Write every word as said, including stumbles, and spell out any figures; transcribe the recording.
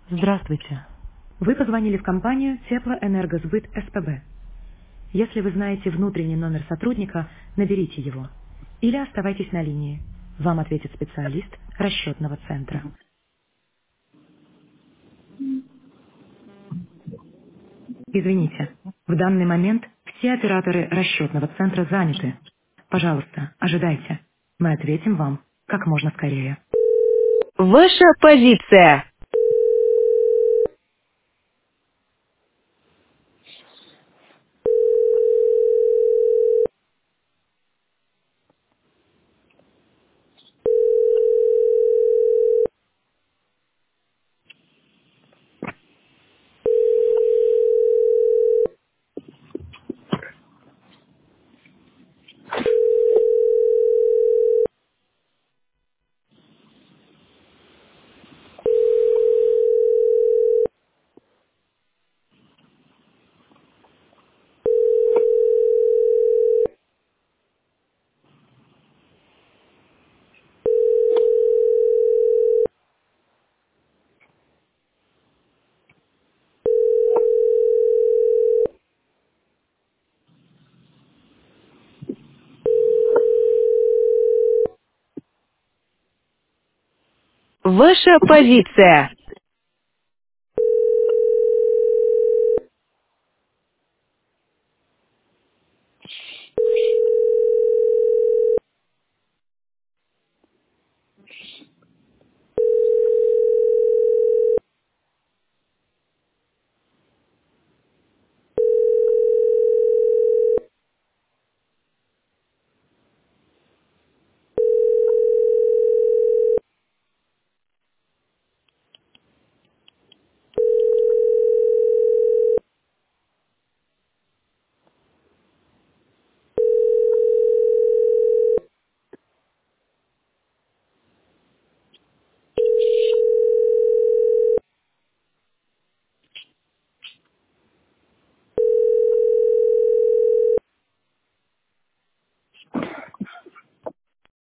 Здравствуйте. Вы позвонили в компанию Теплоэнергосбыт СПБ. Если вы знаете внутренний номер сотрудника, наберите его. Или оставайтесь на линии. Вам ответит специалист расчетного центра. Извините, в данный момент все операторы расчетного центра заняты. Пожалуйста, ожидайте. Мы ответим вам как можно скорее. Ваша позиция. Ваша позиция.